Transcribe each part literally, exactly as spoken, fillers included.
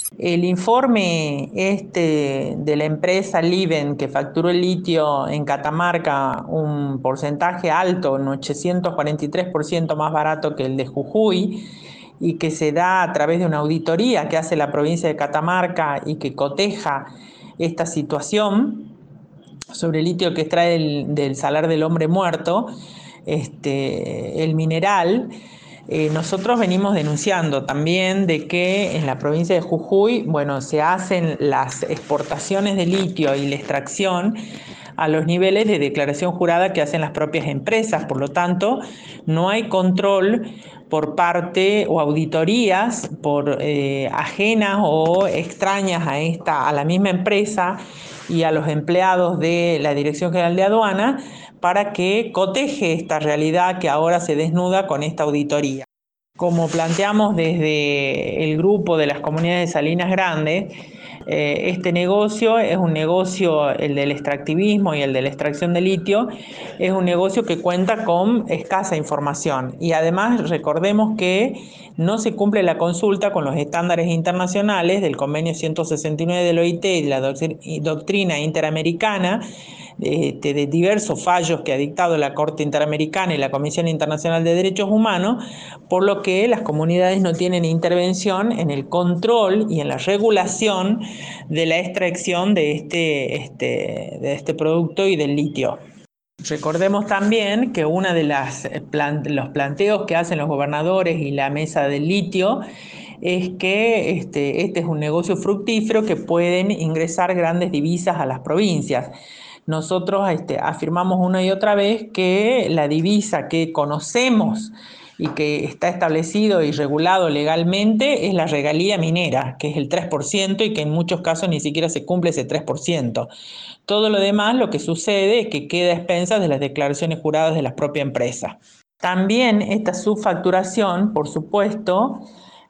El informe este de la empresa Liven, que facturó el litio en Catamarca un porcentaje alto, un ochocientos cuarenta y tres por ciento más barato que el de Jujuy, y que se da a través de una auditoría que hace la provincia de Catamarca y que coteja esta situación sobre el litio que extrae del, del salar del hombre muerto, este, el mineral. Eh, nosotros venimos denunciando también de que en la provincia de Jujuy, bueno, se hacen las exportaciones de litio y la extracción a los niveles de declaración jurada que hacen las propias empresas. Por lo tanto, no hay control por parte o auditorías por eh, ajenas o extrañas a esta a la misma empresa y a los empleados de la Dirección General de Aduana para que coteje esta realidad que ahora se desnuda con esta auditoría. Como planteamos desde el grupo de las comunidades de Salinas Grandes, eh, este negocio es un negocio, el del extractivismo y el de la extracción de litio, es un negocio que cuenta con escasa información. Y además recordemos que no se cumple la consulta con los estándares internacionales del convenio ciento sesenta y nueve del O I T y de la doctrina interamericana, de, de diversos fallos que ha dictado la Corte Interamericana y la Comisión Internacional de Derechos Humanos, por lo que las comunidades no tienen intervención en el control y en la regulación de la extracción de este, este, de este producto y del litio. Recordemos también que uno de las plan, los planteos que hacen los gobernadores y la mesa del litio es que este, este es un negocio fructífero que pueden ingresar grandes divisas a las provincias. Nosotros este, afirmamos una y otra vez que la divisa que conocemos y que está establecido y regulado legalmente es la regalía minera, que es el tres por ciento y que en muchos casos ni siquiera se cumple ese tres por ciento. Todo lo demás, lo que sucede es que queda a expensas de las declaraciones juradas de la propia empresa. También esta subfacturación, por supuesto,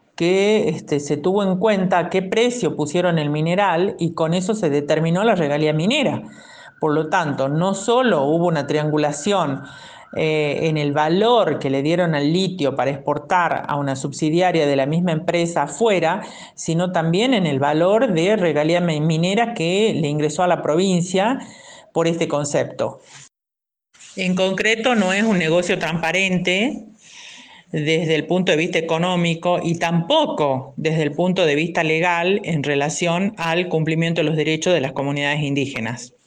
que este, se tuvo en cuenta a qué precio pusieron el mineral y con eso se determinó la regalía minera. Por lo tanto, no solo hubo una triangulación eh, en el valor que le dieron al litio para exportar a una subsidiaria de la misma empresa afuera, sino también en el valor de regalía minera que le ingresó a la provincia por este concepto. En concreto, no es un negocio transparente desde el punto de vista económico y tampoco desde el punto de vista legal en relación al cumplimiento de los derechos de las comunidades indígenas.